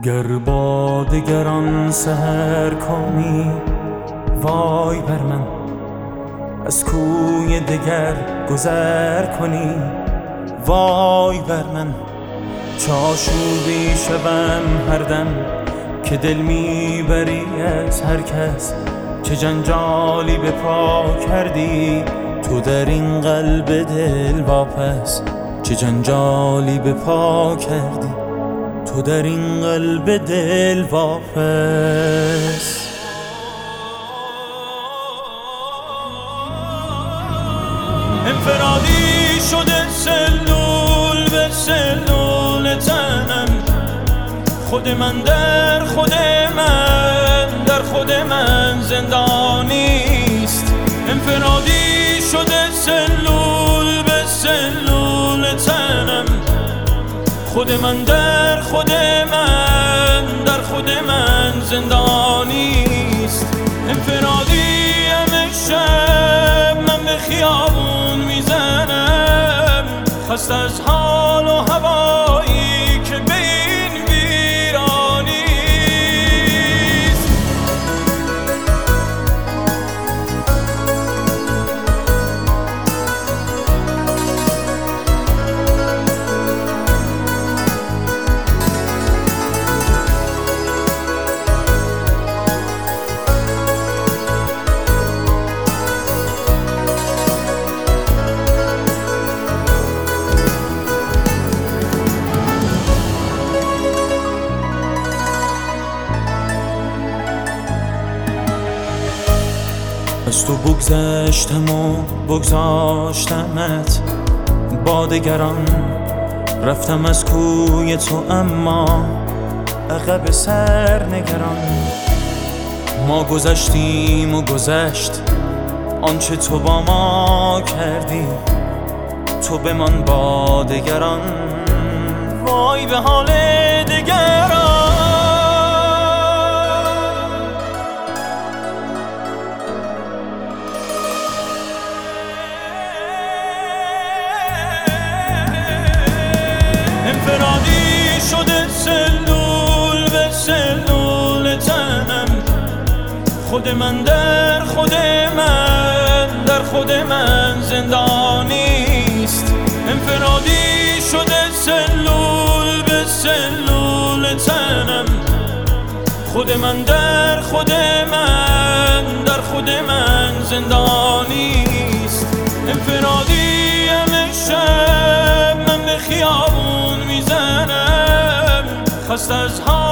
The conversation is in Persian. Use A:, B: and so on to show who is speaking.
A: گر با دگران سحر کنی وای بر من، از کوی دگر گذر کنی وای بر من. چاشوبی شوم هر دم که دل میبری از هر کس، چه جنجالی به پا کردی تو در این قلب دل واپس، چه جنجالی به پا کردی تو در این قلب دل واپس.
B: انفرادی شده سلول به سلول تنم، خود من در خود من در خود من زندانیست. انفرادی شده سلول به سلول تنم، خود من در خود من در خود من زندانیست. انفرادی شب من به خیابون میزنم، خسته از حال و هوایی که به این ویرانیست.
A: از تو بگذشتم و بگذاشتمت، با دگران رفتم از کوی تو، اما عقب سر نگران. ما گذشتیم و گذشت آنچه تو با ما کردی، تو بمان با دگران وای به حال دگران.
B: انفرادی شده سلول به سلول تنم، خود من در خود من در خود من زندانیست. انفرادی شده سلول به سلول تنم، خود من در خود من در خود من زندانیست. انفرادی شب من به خیابون میزنم، خسته از حال